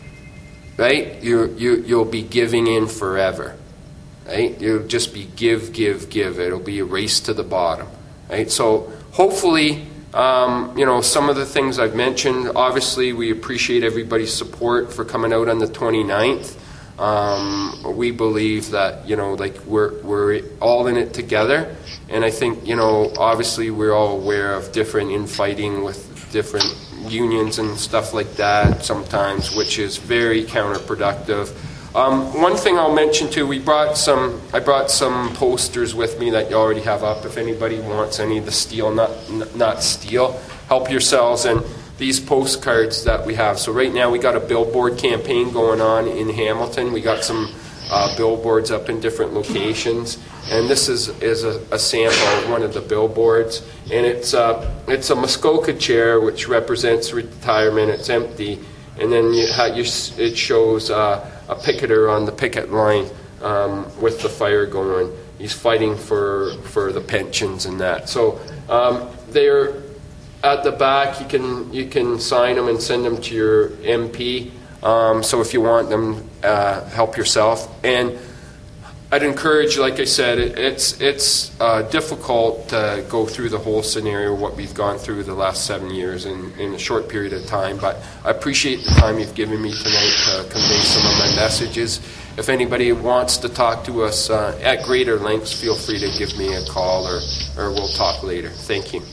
right, you, you, you'll be giving in forever, right? You'll just be give, give, give. It'll be a race to the bottom, right? So hopefully, Um, you know, some of the things I've mentioned, obviously we appreciate everybody's support for coming out on the twenty-ninth. Um, we believe that, you know, like we're, we're all in it together. And I think, you know, obviously we're all aware of different infighting with different unions and stuff like that sometimes, which is very counterproductive. Um, one thing I'll mention too, we brought some, I brought some posters with me that you already have up. If anybody wants any of the steel, not, not steel, help yourselves. And these postcards that we have. So right now we got a billboard campaign going on in Hamilton. We got some uh, billboards up in different locations. And this is, is a, a sample of one of the billboards. And it's, uh, it's a Muskoka chair, which represents retirement. It's empty. And then you, you, it shows uh, a picketer on the picket line um, with the fire going. He's fighting for for the pensions and that. So um, they're at the back. You can you can sign them and send them to your M P. Um, so if you want them, uh, help yourself. And I'd encourage, like I said, it, it's it's uh, difficult to go through the whole scenario, what we've gone through the last seven years in, in a short period of time, but I appreciate the time you've given me tonight to convey some of my messages. If anybody wants to talk to us uh, at greater lengths, feel free to give me a call, or, or we'll talk later. Thank you.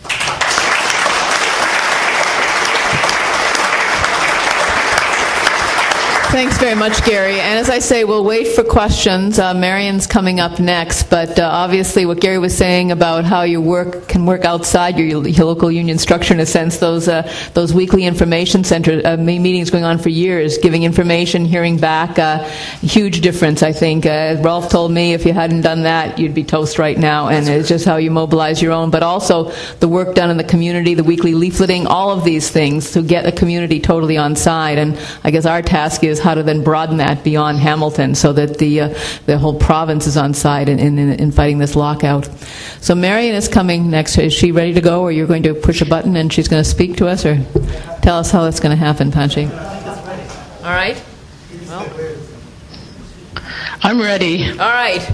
Thanks very much, Gary. And as I say, we'll wait for questions. Uh, Marion's coming up next, but uh, obviously what Gary was saying about how you work can work outside your, your local union structure, in a sense, those uh, those weekly information center uh, meetings going on for years, giving information, hearing back, uh, huge difference, I think. Uh, Rolf told me if you hadn't done that, you'd be toast right now, and it's just how you mobilize your own, but also the work done in the community, the weekly leafleting, all of these things to get a community totally on side. And I guess our task is how to then broaden that beyond Hamilton so that the uh, the whole province is on side in, in, in fighting this lockout. So Marion is coming next. Is she ready to go, or you're going to push a button and she's going to speak to us, or tell us how that's going to happen, Panchi? All right. Well, I'm ready. all right.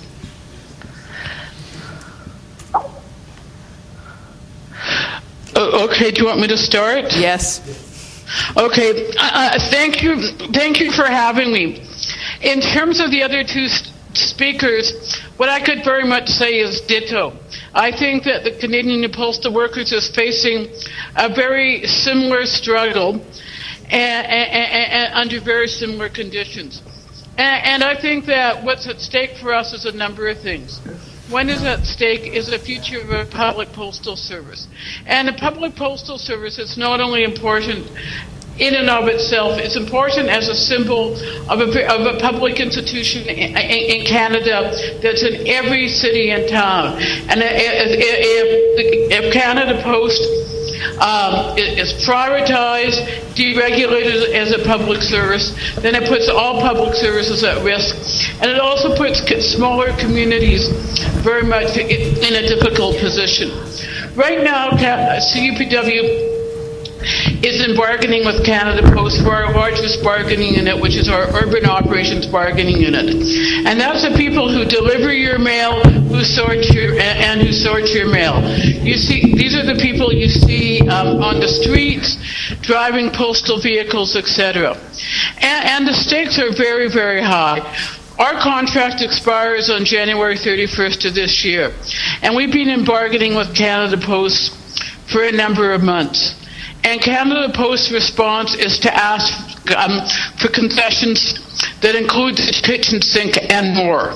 Uh, Okay, do you want me to start? Yes. Okay, uh, thank you, thank you for having me. In terms of the other two st- speakers, what I could very much say is ditto. I think that the Canadian Postal Workers is facing a very similar struggle and, and, and, and under very similar conditions. And, and I think that what's at stake for us is a number of things. One is at stake is the future of a public postal service. And a public postal service is not only important in and of itself, it's important as a symbol of a, of a public institution in, in Canada that's in every city and town. And if, if, if Canada Post um, is prioritized, deregulated as a public service, then it puts all public services at risk. And it also puts smaller communities very much in a difficult position. Right now, C U P W is in bargaining with Canada Post for our largest bargaining unit, which is our urban operations bargaining unit. And that's the people who deliver your mail, who sort your, and who sort your mail. You see, these are the people you see um, on the streets, driving postal vehicles, et cetera. And, and the stakes are very, very high. Our contract expires on January thirty-first of this year, and we've been in bargaining with Canada Post for a number of months. And Canada Post's response is to ask um, for concessions that include the kitchen sink and more.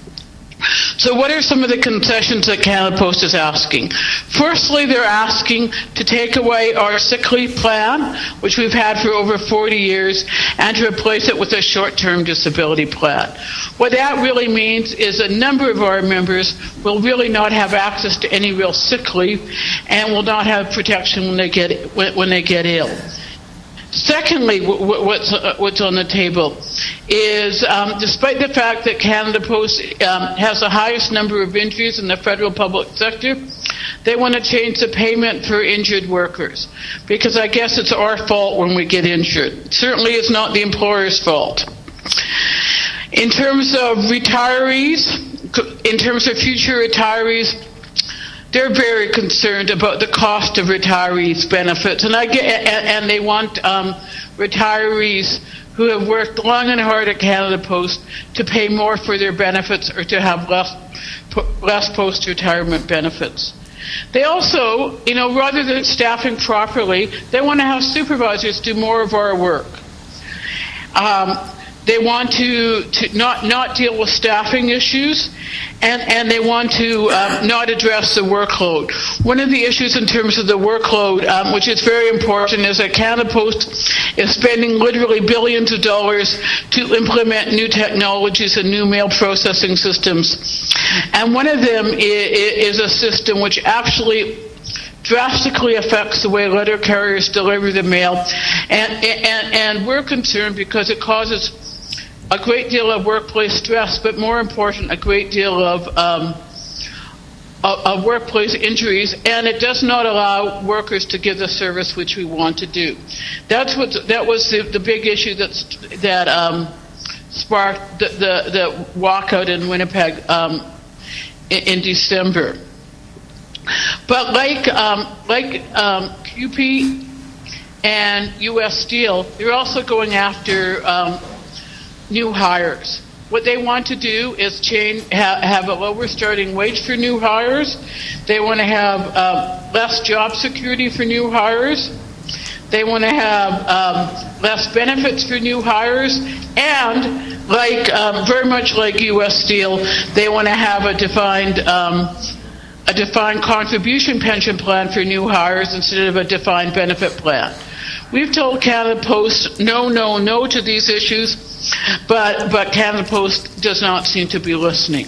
So what are some of the concessions that Canada Post is asking? Firstly, they're asking to take away our sick leave plan, which we've had for over forty years, and to replace it with a short-term disability plan. What that really means is a number of our members will really not have access to any real sick leave and will not have protection when they get, when they get ill. Secondly, what's, what's on the table is, um, despite the fact that Canada Post um, has the highest number of injuries in the federal public sector, they want to change the payment for injured workers, because I guess it's our fault when we get injured. Certainly it's not the employer's fault. In terms of retirees, in terms of future retirees, they're very concerned about the cost of retirees' benefits, and I get, and, and they want um, retirees who have worked long and hard at Canada Post to pay more for their benefits or to have less less post-retirement benefits. They also, you know, rather than staffing properly, they want to have supervisors do more of our work. Um, They want to, to not, not deal with staffing issues, and, and they want to um, not address the workload. One of the issues in terms of the workload, um, which is very important, is that Canada Post is spending literally billions of dollars to implement new technologies and new mail processing systems. And one of them is, is a system which actually drastically affects the way letter carriers deliver the mail, and, and, and we're concerned because it causes a great deal of workplace stress, but more important, a great deal of, um, of, of workplace injuries, and it does not allow workers to give the service which we want to do. That's what that was the, the big issue that's, that um, sparked the, the, the walkout in Winnipeg um, in, in December. But like um, like um, Q P and U S Steel, they're also going after um, new hires. What they want to do is change, ha- have a lower starting wage for new hires. They want to have um, less job security for new hires. They want to have um, less benefits for new hires, and like um, very much like U S Steel, they want to have a defined um, a defined contribution pension plan for new hires instead of a defined benefit plan. We've told Canada Post no, no, no to these issues, but, but Canada Post does not seem to be listening.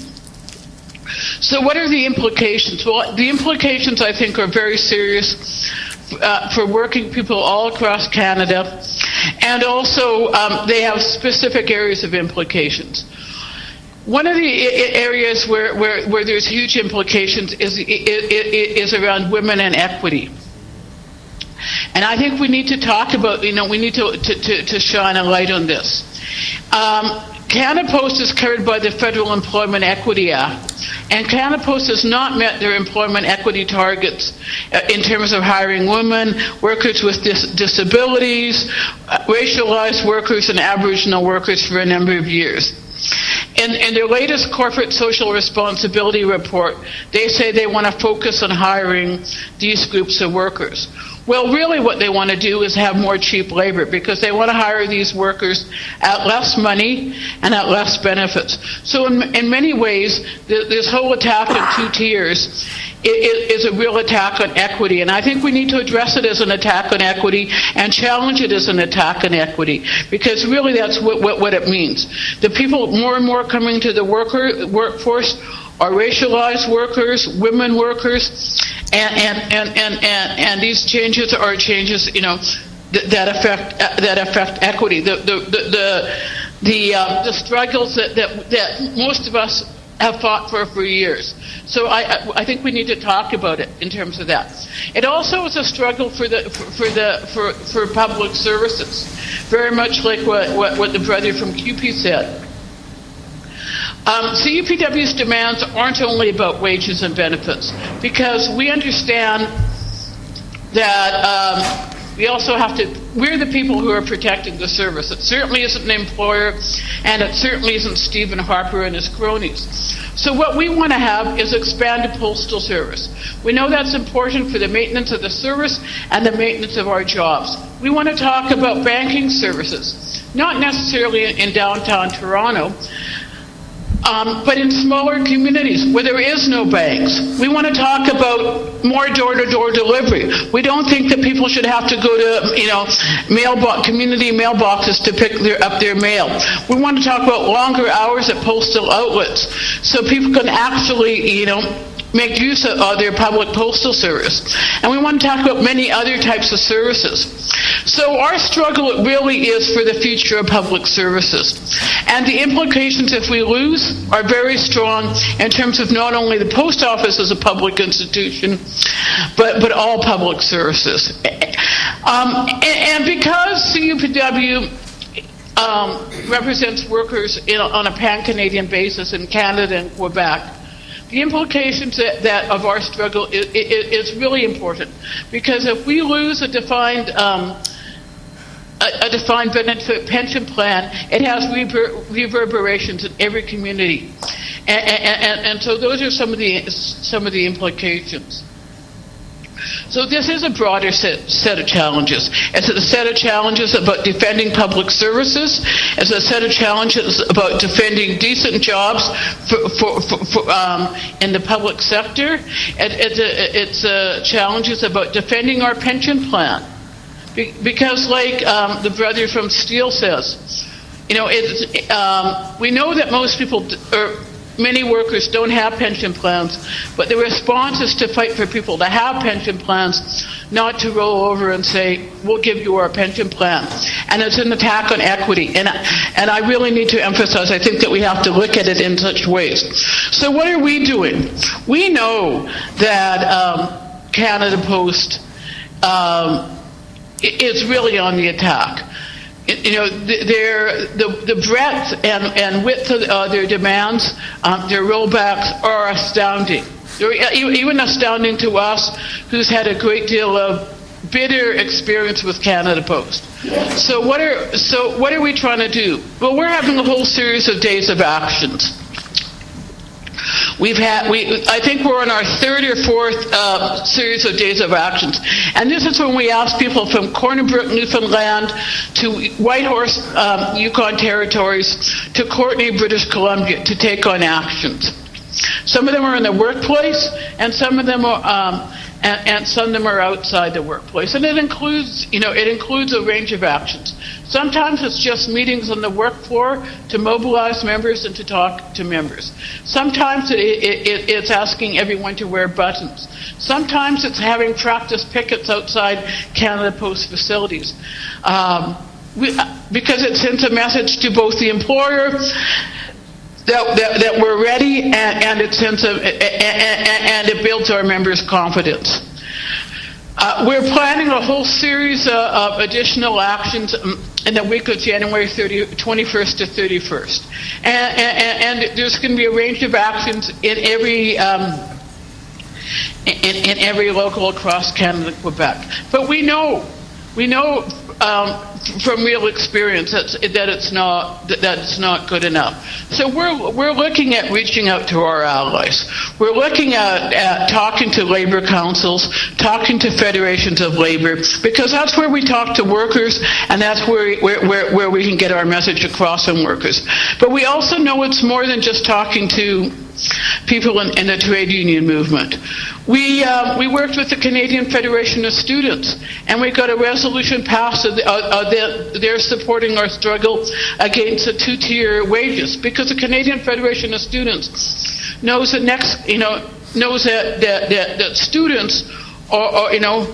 So what are the implications? Well, the implications, I think, are very serious uh, for working people all across Canada, and also um, they have specific areas of implications. One of the areas where, where, where there's huge implications is, is around women and equity. And I think we need to talk about, you know, we need to, to, to shine a light on this. Um, Canada Post is covered by the Federal Employment Equity Act, and Canada Post has not met their employment equity targets uh, in terms of hiring women, workers with dis- disabilities, uh, racialized workers, and Aboriginal workers for a number of years. In, in their latest corporate social responsibility report, they say they want to focus on hiring these groups of workers. Well, really what they want to do is have more cheap labor, because they want to hire these workers at less money and at less benefits. So in, in many ways, th- this whole attack on two tiers is a real attack on equity, and I think we need to address it as an attack on equity and challenge it as an attack on equity, because really that's what, what, what it means. The people more and more coming to the worker workforce are racialized workers, women workers, and and, and, and, and, and these changes are changes, you know, th- that affect uh, that affect equity. The the the the, the, uh, the struggles that, that that most of us have fought for for years. So I, I think we need to talk about it in terms of that. It also is a struggle for the for, for the for, for public services, very much like what, what, what the brother from Q P said. Um, C U P W's demands aren't only about wages and benefits, because we understand that um, we also have to, we're the people who are protecting the service. It certainly isn't the employer, and it certainly isn't Stephen Harper and his cronies. So what we want to have is expanded postal service. We know that's important for the maintenance of the service and the maintenance of our jobs. We want to talk about banking services, not necessarily in, in downtown Toronto, Um, but in smaller communities where there is no banks. We want to talk about more door-to-door delivery. We don't think that people should have to go to, you know, mailbox, community mailboxes to pick their, up their mail. We want to talk about longer hours at postal outlets so people can actually, you know, make use of uh, their public postal service. And we want to talk about many other types of services. So our struggle really is for the future of public services. And the implications if we lose are very strong in terms of not only the post office as a public institution, but, but all public services. Um, and, and because C U P W um, represents workers in, on a pan-Canadian basis in Canada and Quebec, the implications that, that of our struggle is, is really important, because if we lose a defined um, a, a defined benefit pension plan, it has rever- reverberations in every community, and, and, and, and so those are some of the some of the implications. So this is a broader set, set of challenges. It's a set of challenges about defending public services. It's a set of challenges about defending decent jobs for, for, for, for, um, in the public sector. It, it's a, it's a challenges about defending our pension plan. Be, because like um, the brother from Steele says, you know, it's, um, we know that most people, or many workers don't have pension plans, but the response is to fight for people to have pension plans, not to roll over and say, we'll give you our pension plan. And it's an attack on equity. And, and I really need to emphasize, I think that we have to look at it in such ways. So what are we doing? We know that um, Canada Post um, is really on the attack. You know, their, the, the breadth and, and width of uh, their demands, um, their rollbacks are astounding. They're even astounding to us, who's had a great deal of bitter experience with Canada Post. So what are so what are we trying to do? Well, we're having a whole series of days of actions. We've had, we, I think we're on our third or fourth uh, series of days of actions. And this is when we ask people from Corner Brook, Newfoundland, to Whitehorse, um, Yukon Territories, to Courtenay, British Columbia, to take on actions. Some of them are in the workplace, and some of them are, um, and, and some of them are outside the workplace. And it includes, you know, it includes a range of actions. Sometimes it's just meetings on the work floor to mobilize members and to talk to members. Sometimes it, it, it's asking everyone to wear buttons. Sometimes it's having practice pickets outside Canada Post facilities. Um, we, because it sends a message to both the employer that, that, that we're ready, and, and, it sends a, and, and it builds our members' confidence. Uh, we're planning a whole series uh, of additional actions um, in the week of January thirtieth, twenty-first to thirty-first. And, and, and there's going to be a range of actions in every um, in, in every local across Canada, Quebec. But we know, we know um, from real experience that that it's not that it's not good enough. So we're we're looking at reaching out to our allies. We're looking at, at talking to labor councils, talking to federations of labor, because that's where we talk to workers, and that's where where where, where we can get our message across on workers. But we also know it's more than just talking to people in, in the trade union movement. We uh, we worked with the Canadian Federation of Students, and we got a resolution passed of the, uh, uh, that they're supporting our struggle against the two-tier wages, because the Canadian Federation of Students knows that next, you know, knows that that, that, that students are, are, you know.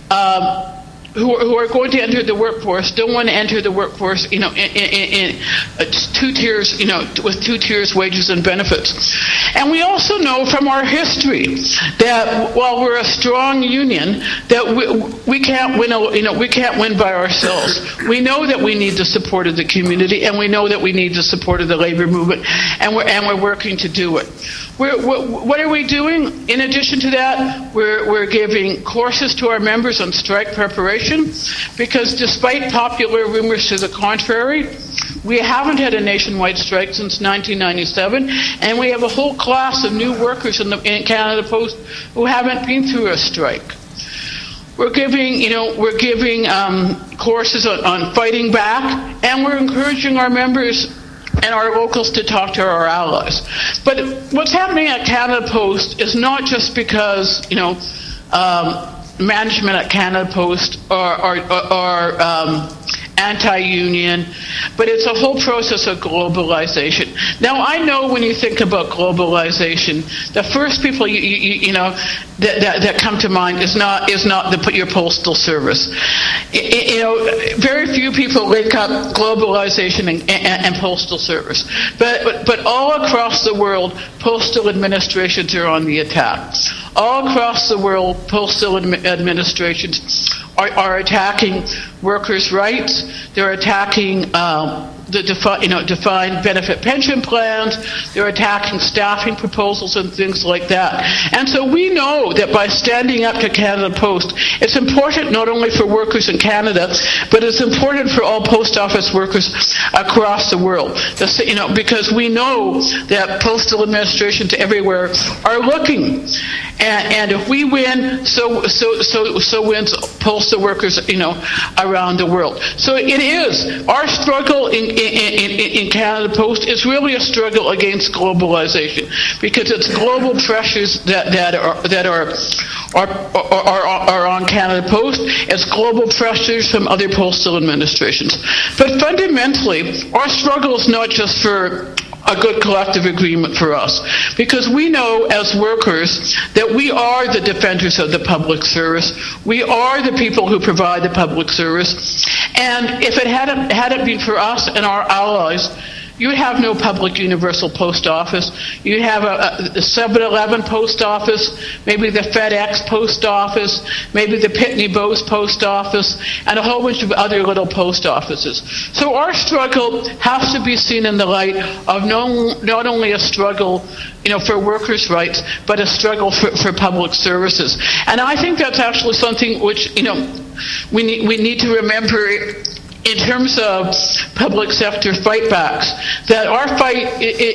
Um, Who are, who are going to enter the workforce don't want to enter the workforce, you know, in, in, in uh, two tiers, you know, with two tiers wages and benefits. And we also know from our history that while we're a strong union, that we, we can't win, you know, we can't win by ourselves. We know that we need the support of the community, and we know that we need the support of the labor movement, and we're and we're working to do it. We're, we're, what are we doing? In addition to that, we're we're giving courses to our members on strike preparation, because despite popular rumors to the contrary, we haven't had a nationwide strike since nineteen ninety-seven, and we have a whole class of new workers in, the, in Canada Post who haven't been through a strike. We're giving, you know, we're giving um, courses on, on fighting back, and we're encouraging our members and our locals to talk to our allies. But what's happening at Canada Post is not just because, you know, um, management at Canada Post are, are, are um, anti-union, but it's a whole process of globalization. Now, I know when you think about globalization, the first people you, you, you know that, that, that come to mind is not is not the, your postal service. It, you know, very few people link up globalization and, and, and postal service, but, but but all across the world, postal administrations are on the attack. All across the world, postal admi- administrations are, are attacking workers' rights. They're attacking um, the defi- you know, defined benefit pension plans. They're attacking staffing proposals and things like that. And so we know that by standing up to Canada Post, it's important not only for workers in Canada, but it's important for all post office workers across the world. The, you know, because we know that postal administrations everywhere are looking. And, and if we win, so so so so wins postal workers, you know, around the world. So it is our struggle in in, in, in Canada Post is really a struggle against globalization, because it's global pressures that that are that are are are, are, are on Canada Post. It's global pressures from other postal administrations. But fundamentally, our struggle is not just for a good collective agreement for us, because we know as workers that we are the defenders of the public service. We are the people who provide the public service, and if it hadn't hadn't been for us and our allies, you would have no public universal post office. You'd have a, a seven eleven post office, maybe the FedEx post office, maybe the Pitney Bowes post office, and a whole bunch of other little post offices. So our struggle has to be seen in the light of no, not only a struggle, you know, for workers' rights, but a struggle for, for public services. And I think that's actually something which, you know, we need, we need to remember in terms of public sector fightbacks, that our fight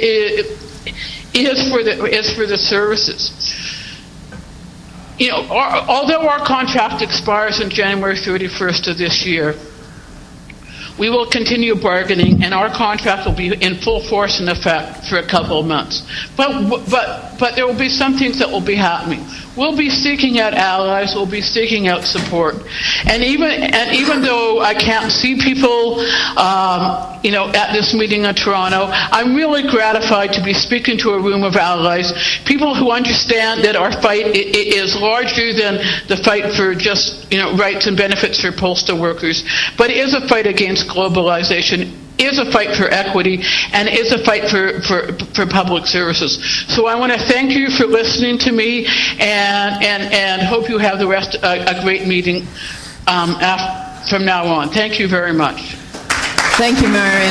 is for the is for the services. You know, our, although our contract expires on January thirty-first of this year, we will continue bargaining, and our contract will be in full force and effect for a couple of months. But but but there will be some things that will be happening. We'll be seeking out allies. We'll be seeking out support, and even and even though I can't see people, um, you know, at this meeting in Toronto, I'm really gratified to be speaking to a room of allies, people who understand that our fight is larger than the fight for just, you know, rights and benefits for postal workers, but it is a fight against globalization. is a fight for equity and is a fight for, for, for public services. So I want to thank you for listening to me, and, and, and hope you have the rest a, a great meeting um, after, from now on. Thank you very much. Thank you, Marion.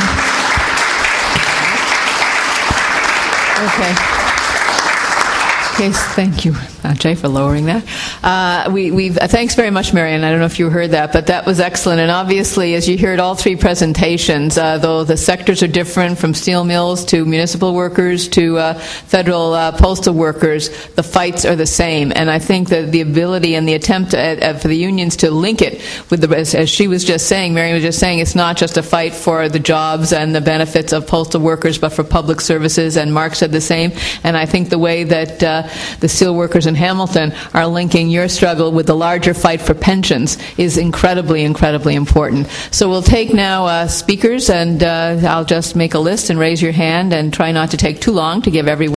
Okay. Okay, thank you, uh, Jay, for lowering that. Uh, we, we've, uh, thanks very much, Marion. I don't know if you heard that, but that was excellent. And obviously, as you heard all three presentations, uh, though the sectors are different, from steel mills to municipal workers to uh, federal uh, postal workers, the fights are the same. And I think that the ability and the attempt at, at, for the unions to link it with the, as, as she was just saying, Marion was just saying, it's not just a fight for the jobs and the benefits of postal workers, but for public services. And Mark said the same. And I think the way that uh, the steelworkers in Hamilton are linking your struggle with the larger fight for pensions is incredibly, incredibly important. So we'll take now uh, speakers, and uh, I'll just make a list and raise your hand and try not to take too long to give everyone